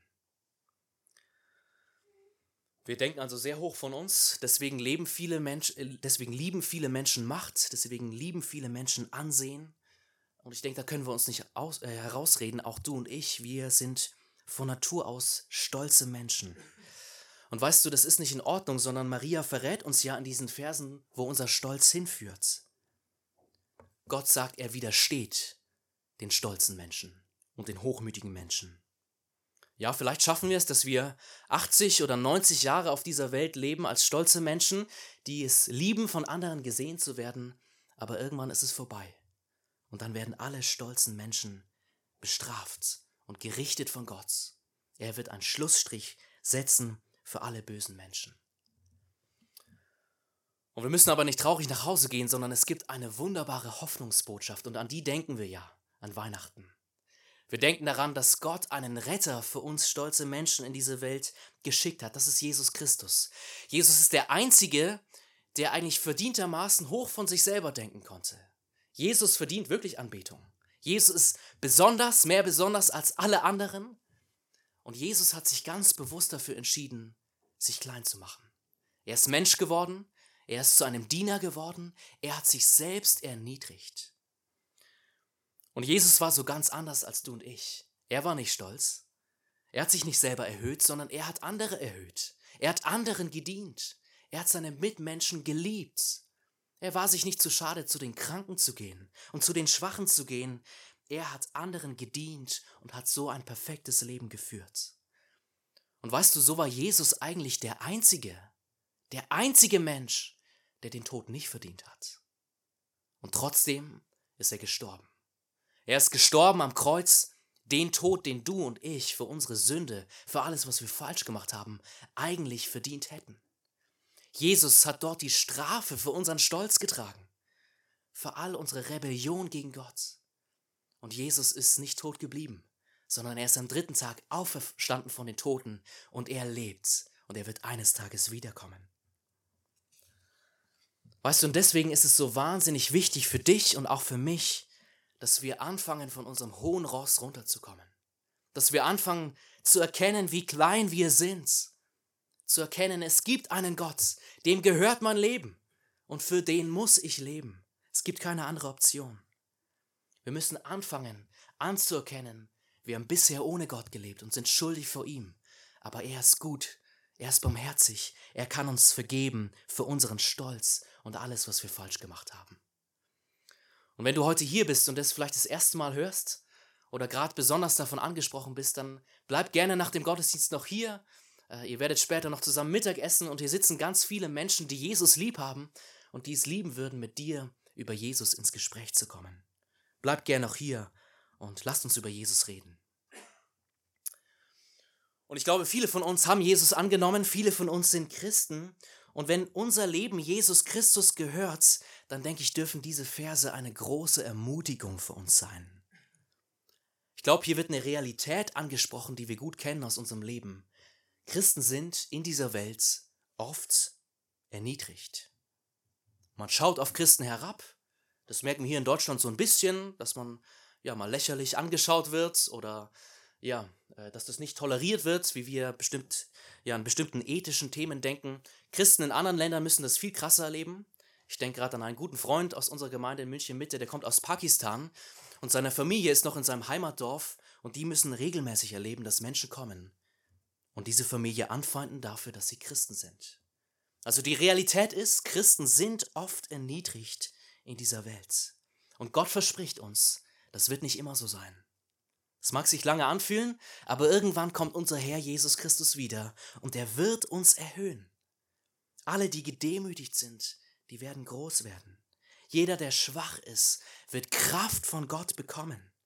Wir denken also sehr hoch von uns. Deswegen lieben viele Menschen Macht. Deswegen lieben viele Menschen Ansehen. Und ich denke, da können wir uns nicht herausreden, auch du und ich. Wir sind von Natur aus stolze Menschen. Und weißt du, das ist nicht in Ordnung, sondern Maria verrät uns ja in diesen Versen, wo unser Stolz hinführt. Gott sagt, er widersteht den stolzen Menschen und den hochmütigen Menschen. Ja, vielleicht schaffen wir es, dass wir 80 oder 90 Jahre auf dieser Welt leben als stolze Menschen, die es lieben, von anderen gesehen zu werden, aber irgendwann ist es vorbei. Und dann werden alle stolzen Menschen bestraft und gerichtet von Gott. Er wird einen Schlussstrich setzen für alle bösen Menschen. Und wir müssen aber nicht traurig nach Hause gehen, sondern es gibt eine wunderbare Hoffnungsbotschaft und an die denken wir ja an Weihnachten. Wir denken daran, dass Gott einen Retter für uns stolze Menschen in diese Welt geschickt hat. Das ist Jesus Christus. Jesus ist der Einzige, der eigentlich verdientermaßen hoch von sich selber denken konnte. Jesus verdient wirklich Anbetung. Jesus ist mehr besonders als alle anderen. Und Jesus hat sich ganz bewusst dafür entschieden, sich klein zu machen. Er ist Mensch geworden. Er ist zu einem Diener geworden. Er hat sich selbst erniedrigt. Und Jesus war so ganz anders als du und ich. Er war nicht stolz. Er hat sich nicht selber erhöht, sondern er hat andere erhöht. Er hat anderen gedient. Er hat seine Mitmenschen geliebt. Er war sich nicht zu schade, zu den Kranken zu gehen und zu den Schwachen zu gehen. Er hat anderen gedient und hat so ein perfektes Leben geführt. Und weißt du, so war Jesus eigentlich der einzige Mensch, der den Tod nicht verdient hat. Und trotzdem ist er gestorben. Er ist gestorben am Kreuz, den Tod, den du und ich für unsere Sünde, für alles, was wir falsch gemacht haben, eigentlich verdient hätten. Jesus hat dort die Strafe für unseren Stolz getragen, für all unsere Rebellion gegen Gott. Und Jesus ist nicht tot geblieben, sondern er ist am 3. Tag auferstanden von den Toten und er lebt und er wird eines Tages wiederkommen. Weißt du, und deswegen ist es so wahnsinnig wichtig für dich und auch für mich, dass wir anfangen, von unserem hohen Ross runterzukommen. Dass wir anfangen zu erkennen, wie klein wir sind. Zu erkennen, es gibt einen Gott, dem gehört mein Leben und für den muss ich leben. Es gibt keine andere Option. Wir müssen anfangen, anzuerkennen, wir haben bisher ohne Gott gelebt und sind schuldig vor ihm. Aber er ist gut, er ist barmherzig, er kann uns vergeben für unseren Stolz und alles, was wir falsch gemacht haben. Und wenn du heute hier bist und das vielleicht das erste Mal hörst oder gerade besonders davon angesprochen bist, dann bleib gerne nach dem Gottesdienst noch hier. Ihr werdet später noch zusammen Mittag essen und hier sitzen ganz viele Menschen, die Jesus lieb haben und die es lieben würden, mit dir über Jesus ins Gespräch zu kommen. Bleib gerne noch hier und lasst uns über Jesus reden. Und ich glaube, viele von uns haben Jesus angenommen, viele von uns sind Christen. Und wenn unser Leben Jesus Christus gehört, dann denke ich, dürfen diese Verse eine große Ermutigung für uns sein. Ich glaube, hier wird eine Realität angesprochen, die wir gut kennen aus unserem Leben. Christen sind in dieser Welt oft erniedrigt. Man schaut auf Christen herab. Das merken wir hier in Deutschland so ein bisschen, dass man ja mal lächerlich angeschaut wird oder ja, dass das nicht toleriert wird, wie wir an bestimmten ethischen Themen denken. Christen in anderen Ländern müssen das viel krasser erleben. Ich denke gerade an einen guten Freund aus unserer Gemeinde in München Mitte, der kommt aus Pakistan und seine Familie ist noch in seinem Heimatdorf und die müssen regelmäßig erleben, dass Menschen kommen und diese Familie anfeinden dafür, dass sie Christen sind. Also die Realität ist, Christen sind oft erniedrigt in dieser Welt. Und Gott verspricht uns, das wird nicht immer so sein. Es mag sich lange anfühlen, aber irgendwann kommt unser Herr Jesus Christus wieder und er wird uns erhöhen. Alle, die gedemütigt sind, die werden groß werden. Jeder, der schwach ist, wird Kraft von Gott bekommen.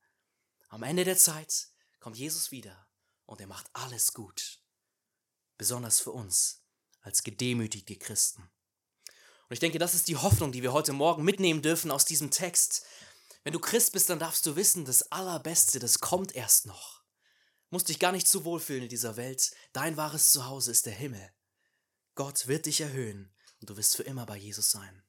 Am Ende der Zeit kommt Jesus wieder und er macht alles gut. Besonders für uns als gedemütigte Christen. Und ich denke, das ist die Hoffnung, die wir heute Morgen mitnehmen dürfen aus diesem Text. Wenn du Christ bist, dann darfst du wissen, das Allerbeste, das kommt erst noch. Du musst dich gar nicht zu wohlfühlen in dieser Welt. Dein wahres Zuhause ist der Himmel. Gott wird dich erhöhen und du wirst für immer bei Jesus sein.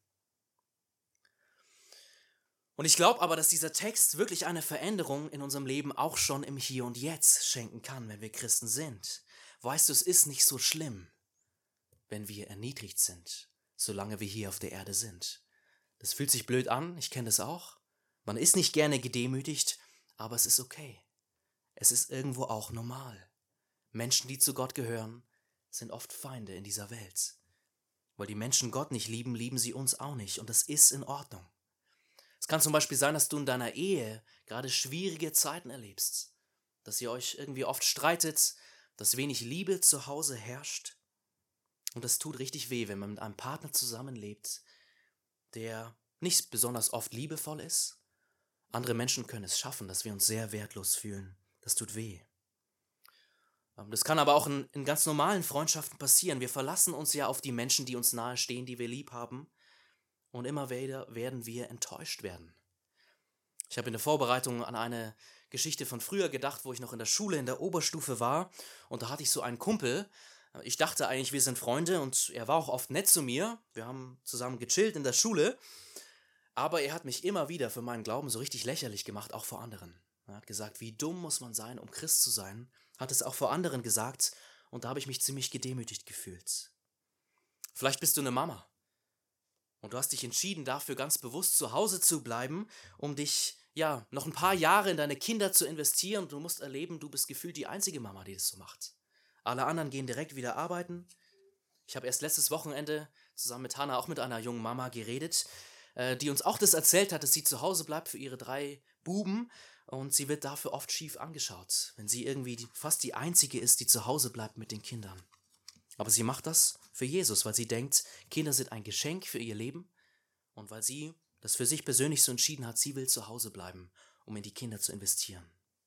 Und ich glaube aber, dass dieser Text wirklich eine Veränderung in unserem Leben auch schon im Hier und Jetzt schenken kann, wenn wir Christen sind. Weißt du, es ist nicht so schlimm, wenn wir erniedrigt sind, solange wir hier auf der Erde sind. Das fühlt sich blöd an, ich kenne das auch. Man ist nicht gerne gedemütigt, aber es ist okay. Es ist irgendwo auch normal. Menschen, die zu Gott gehören, sind oft Feinde in dieser Welt. Weil die Menschen Gott nicht lieben, lieben sie uns auch nicht und das ist in Ordnung. Es kann zum Beispiel sein, dass du in deiner Ehe gerade schwierige Zeiten erlebst, dass ihr euch irgendwie oft streitet, dass wenig Liebe zu Hause herrscht. Und das tut richtig weh, wenn man mit einem Partner zusammenlebt, der nicht besonders oft liebevoll ist. Andere Menschen können es schaffen, dass wir uns sehr wertlos fühlen. Das tut weh. Das kann aber auch in ganz normalen Freundschaften passieren. Wir verlassen uns ja auf die Menschen, die uns nahestehen, die wir lieb haben. Und immer wieder werden wir enttäuscht werden. Ich habe in der Vorbereitung an eine Geschichte von früher gedacht, wo ich noch in der Schule in der Oberstufe war. Und da hatte ich so einen Kumpel. Ich dachte eigentlich, wir sind Freunde und er war auch oft nett zu mir. Wir haben zusammen gechillt in der Schule. Aber er hat mich immer wieder für meinen Glauben so richtig lächerlich gemacht, auch vor anderen. Er hat gesagt, wie dumm muss man sein, um Christ zu sein. Hat es auch vor anderen gesagt. Und da habe ich mich ziemlich gedemütigt gefühlt. Vielleicht bist du eine Mama. Und du hast dich entschieden, dafür ganz bewusst zu Hause zu bleiben, um dich, noch ein paar Jahre in deine Kinder zu investieren. Und du musst erleben, du bist gefühlt die einzige Mama, die das so macht. Alle anderen gehen direkt wieder arbeiten. Ich habe erst letztes Wochenende zusammen mit Hannah auch mit einer jungen Mama geredet, die uns auch das erzählt hat, dass sie zu Hause bleibt für ihre 3 Buben. Und sie wird dafür oft schief angeschaut, wenn sie irgendwie fast die Einzige ist, die zu Hause bleibt mit den Kindern. Aber sie macht das für Jesus, weil sie denkt, Kinder sind ein Geschenk für ihr Leben und weil sie das für sich persönlich so entschieden hat, sie will zu Hause bleiben, um in die Kinder zu investieren.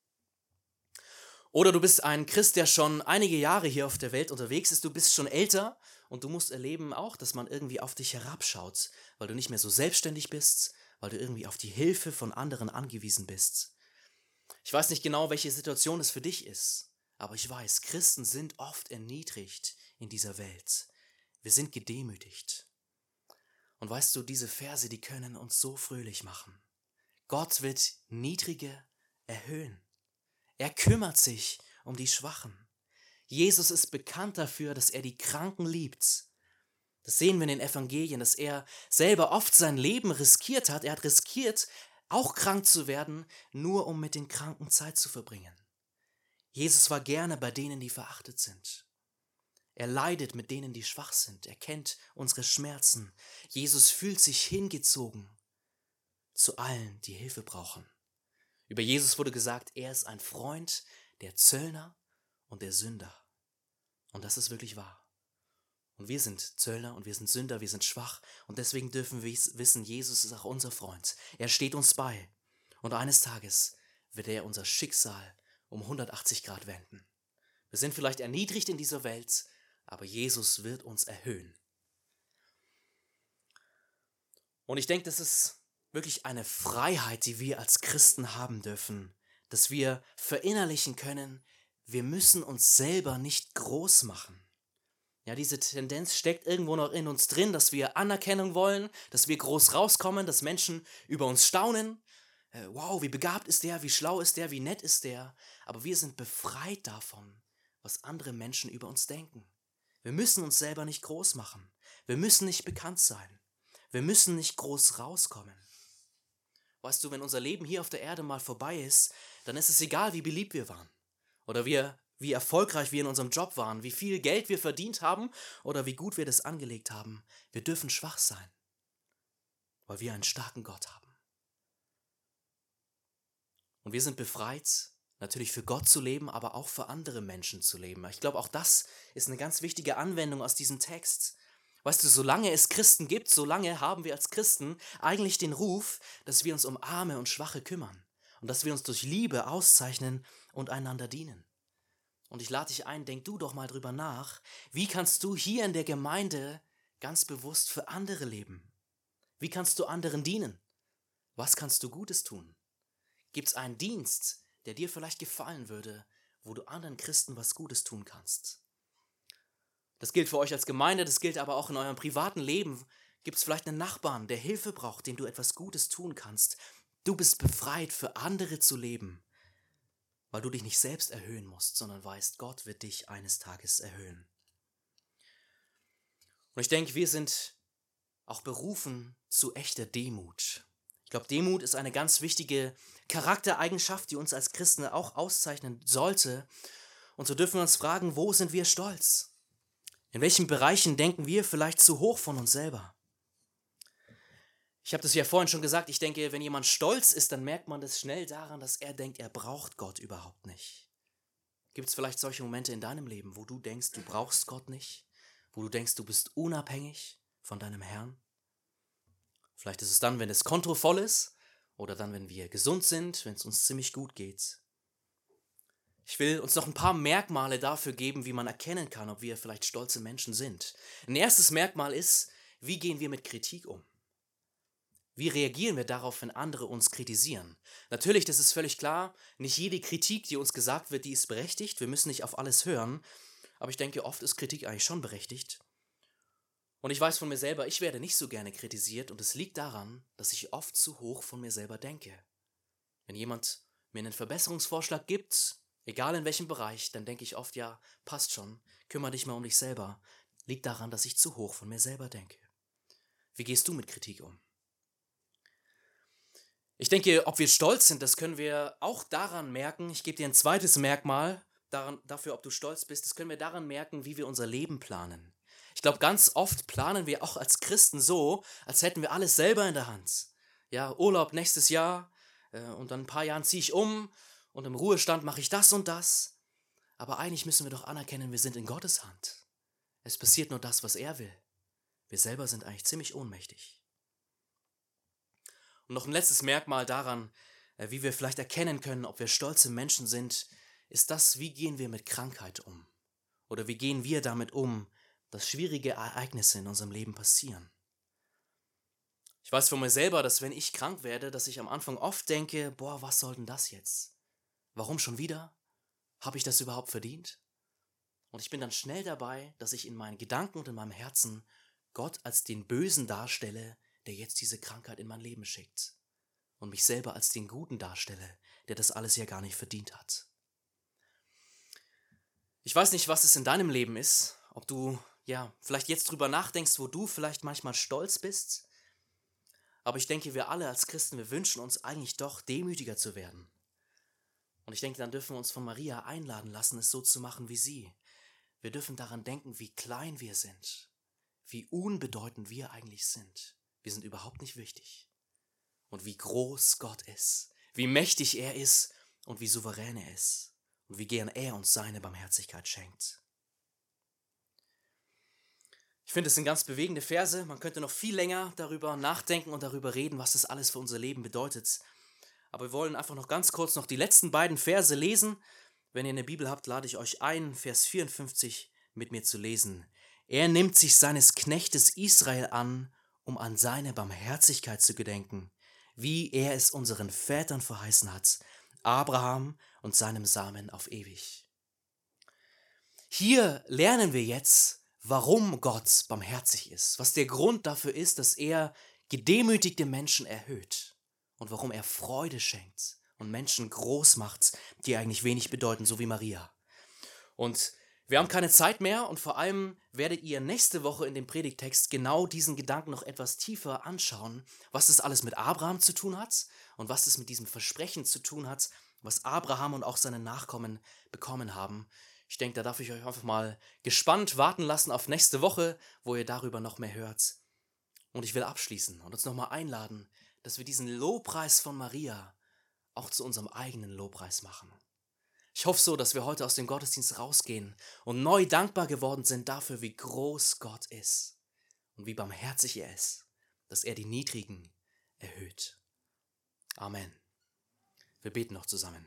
Oder du bist ein Christ, der schon einige Jahre hier auf der Welt unterwegs ist, du bist schon älter und du musst erleben auch, dass man irgendwie auf dich herabschaut, weil du nicht mehr so selbstständig bist, weil du irgendwie auf die Hilfe von anderen angewiesen bist. Ich weiß nicht genau, welche Situation es für dich ist, aber ich weiß, Christen sind oft erniedrigt in dieser Welt. Wir sind gedemütigt. Und weißt du, diese Verse, die können uns so fröhlich machen. Gott wird Niedrige erhöhen. Er kümmert sich um die Schwachen. Jesus ist bekannt dafür, dass er die Kranken liebt. Das sehen wir in den Evangelien, dass er selber oft sein Leben riskiert hat. Er hat riskiert, auch krank zu werden, nur um mit den Kranken Zeit zu verbringen. Jesus war gerne bei denen, die verachtet sind. Er leidet mit denen, die schwach sind. Er kennt unsere Schmerzen. Jesus fühlt sich hingezogen zu allen, die Hilfe brauchen. Über Jesus wurde gesagt, er ist ein Freund der Zöllner und der Sünder. Und das ist wirklich wahr. Und wir sind Zöllner und wir sind Sünder, wir sind schwach. Und deswegen dürfen wir wissen, Jesus ist auch unser Freund. Er steht uns bei. Und eines Tages wird er unser Schicksal um 180 Grad wenden. Wir sind vielleicht erniedrigt in dieser Welt, aber Jesus wird uns erhöhen. Und ich denke, das ist wirklich eine Freiheit, die wir als Christen haben dürfen, dass wir verinnerlichen können, wir müssen uns selber nicht groß machen. Ja, diese Tendenz steckt irgendwo noch in uns drin, dass wir Anerkennung wollen, dass wir groß rauskommen, dass Menschen über uns staunen. Wow, wie begabt ist der, wie schlau ist der, wie nett ist der. Aber wir sind befreit davon, was andere Menschen über uns denken. Wir müssen uns selber nicht groß machen. Wir müssen nicht bekannt sein. Wir müssen nicht groß rauskommen. Weißt du, wenn unser Leben hier auf der Erde mal vorbei ist, dann ist es egal, wie beliebt wir waren. Oder wie erfolgreich wir in unserem Job waren, wie viel Geld wir verdient haben oder wie gut wir das angelegt haben. Wir dürfen schwach sein, weil wir einen starken Gott haben. Und wir sind befreit, natürlich für Gott zu leben, aber auch für andere Menschen zu leben. Ich glaube, auch das ist eine ganz wichtige Anwendung aus diesem Text. Weißt du, solange es Christen gibt, solange haben wir als Christen eigentlich den Ruf, dass wir uns um Arme und Schwache kümmern. und dass wir uns durch Liebe auszeichnen und einander dienen. Und ich lade dich ein, denk du doch mal drüber nach, wie kannst du hier in der Gemeinde ganz bewusst für andere leben? Wie kannst du anderen dienen? Was kannst du Gutes tun? Gibt es einen Dienst, der dir vielleicht gefallen würde, wo du anderen Christen was Gutes tun kannst? Das gilt für euch als Gemeinde, das gilt aber auch in eurem privaten Leben. Gibt es vielleicht einen Nachbarn, der Hilfe braucht, dem du etwas Gutes tun kannst? Du bist befreit, für andere zu leben, weil du dich nicht selbst erhöhen musst, sondern weißt, Gott wird dich eines Tages erhöhen. Und ich denke, wir sind auch berufen zu echter Demut. Ich glaube, Demut ist eine ganz wichtige Charaktereigenschaft, die uns als Christen auch auszeichnen sollte. Und so dürfen wir uns fragen, wo sind wir stolz? In welchen Bereichen denken wir vielleicht zu hoch von uns selber? Ich habe das ja vorhin schon gesagt, ich denke, wenn jemand stolz ist, dann merkt man das schnell daran, dass er denkt, er braucht Gott überhaupt nicht. Gibt es vielleicht solche Momente in deinem Leben, wo du denkst, du brauchst Gott nicht? Wo du denkst, du bist unabhängig von deinem Herrn? Vielleicht ist es dann, wenn das Konto voll ist oder dann, wenn wir gesund sind, wenn es uns ziemlich gut geht. Ich will uns noch ein paar Merkmale dafür geben, wie man erkennen kann, ob wir vielleicht stolze Menschen sind. Ein erstes Merkmal ist, wie gehen wir mit Kritik um? Wie reagieren wir darauf, wenn andere uns kritisieren? Natürlich, das ist völlig klar, nicht jede Kritik, die uns gesagt wird, die ist berechtigt. Wir müssen nicht auf alles hören. Aber ich denke, oft ist Kritik eigentlich schon berechtigt. Und ich weiß von mir selber, ich werde nicht so gerne kritisiert und es liegt daran, dass ich oft zu hoch von mir selber denke. Wenn jemand mir einen Verbesserungsvorschlag gibt, egal in welchem Bereich, dann denke ich oft, ja, passt schon, kümmere dich mal um dich selber. Liegt daran, dass ich zu hoch von mir selber denke. Wie gehst du mit Kritik um? Ich denke, ob wir stolz sind, das können wir auch daran merken. Ich gebe dir ein zweites Merkmal dafür, ob du stolz bist. Das können wir daran merken, wie wir unser Leben planen. Ich glaube, ganz oft planen wir auch als Christen so, als hätten wir alles selber in der Hand. Ja, Urlaub nächstes Jahr und dann ein paar Jahren ziehe ich um und im Ruhestand mache ich das und das. Aber eigentlich müssen wir doch anerkennen, wir sind in Gottes Hand. Es passiert nur das, was er will. Wir selber sind eigentlich ziemlich ohnmächtig. Und noch ein letztes Merkmal daran, wie wir vielleicht erkennen können, ob wir stolze Menschen sind, ist das, wie gehen wir mit Krankheit um? Oder wie gehen wir damit um, dass schwierige Ereignisse in unserem Leben passieren? Ich weiß von mir selber, dass wenn ich krank werde, dass ich am Anfang oft denke, boah, was soll denn das jetzt? Warum schon wieder? Habe ich das überhaupt verdient? Und ich bin dann schnell dabei, dass ich in meinen Gedanken und in meinem Herzen Gott als den Bösen darstelle, der jetzt diese Krankheit in mein Leben schickt. Und mich selber als den Guten darstelle, der das alles ja gar nicht verdient hat. Ich weiß nicht, was es in deinem Leben ist, ob du vielleicht jetzt drüber nachdenkst, wo du vielleicht manchmal stolz bist. Aber ich denke, wir alle als Christen, wir wünschen uns eigentlich doch demütiger zu werden. Und ich denke, dann dürfen wir uns von Maria einladen lassen, es so zu machen wie sie. Wir dürfen daran denken, wie klein wir sind, wie unbedeutend wir eigentlich sind. Wir sind überhaupt nicht wichtig. Und wie groß Gott ist, wie mächtig er ist und wie souverän er ist und wie gern er uns seine Barmherzigkeit schenkt. Ich finde, es sind ganz bewegende Verse. Man könnte noch viel länger darüber nachdenken und darüber reden, was das alles für unser Leben bedeutet. Aber wir wollen einfach noch ganz kurz noch die letzten beiden Verse lesen. Wenn ihr eine Bibel habt, lade ich euch ein, Vers 54 mit mir zu lesen. Er nimmt sich seines Knechtes Israel an, um an seine Barmherzigkeit zu gedenken, wie er es unseren Vätern verheißen hat, Abraham und seinem Samen auf ewig. Hier lernen wir jetzt, warum Gott barmherzig ist, was der Grund dafür ist, dass er gedemütigte Menschen erhöht und warum er Freude schenkt und Menschen groß macht, die eigentlich wenig bedeuten, so wie Maria. Und wir haben keine Zeit mehr und vor allem werdet ihr nächste Woche in dem Predigtext genau diesen Gedanken noch etwas tiefer anschauen, was das alles mit Abraham zu tun hat und was es mit diesem Versprechen zu tun hat, was Abraham und auch seine Nachkommen bekommen haben. Ich denke, da darf ich euch einfach mal gespannt warten lassen auf nächste Woche, wo ihr darüber noch mehr hört. Und ich will abschließen und uns nochmal einladen, dass wir diesen Lobpreis von Maria auch zu unserem eigenen Lobpreis machen. Ich hoffe so, dass wir heute aus dem Gottesdienst rausgehen und neu dankbar geworden sind dafür, wie groß Gott ist und wie barmherzig er ist, dass er die Niedrigen erhöht. Amen. Wir beten noch zusammen.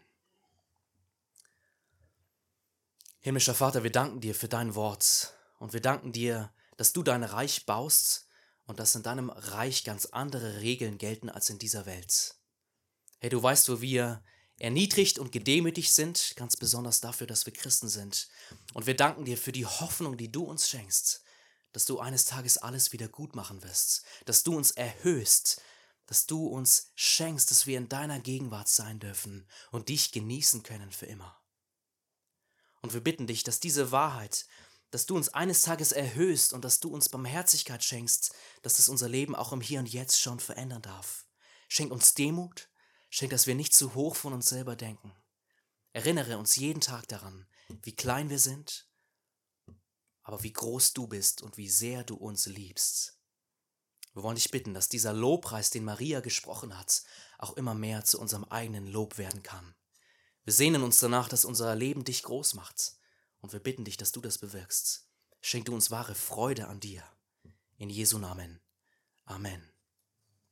Himmlischer Vater, wir danken dir für dein Wort und wir danken dir, dass du dein Reich baust und dass in deinem Reich ganz andere Regeln gelten als in dieser Welt. Hey, du weißt, wo wir erniedrigt und gedemütigt sind, ganz besonders dafür, dass wir Christen sind. Und wir danken dir für die Hoffnung, die du uns schenkst, dass du eines Tages alles wieder gut machen wirst, dass du uns erhöhst, dass du uns schenkst, dass wir in deiner Gegenwart sein dürfen und dich genießen können für immer. Und wir bitten dich, dass diese Wahrheit, dass du uns eines Tages erhöhst und dass du uns Barmherzigkeit schenkst, dass es unser Leben auch im Hier und Jetzt schon verändern darf. Schenk uns Demut, schenk, dass wir nicht zu hoch von uns selber denken. Erinnere uns jeden Tag daran, wie klein wir sind, aber wie groß du bist und wie sehr du uns liebst. Wir wollen dich bitten, dass dieser Lobpreis, den Maria gesprochen hat, auch immer mehr zu unserem eigenen Lob werden kann. Wir sehnen uns danach, dass unser Leben dich groß macht. Und wir bitten dich, dass du das bewirkst. Schenk du uns wahre Freude an dir. In Jesu Namen. Amen.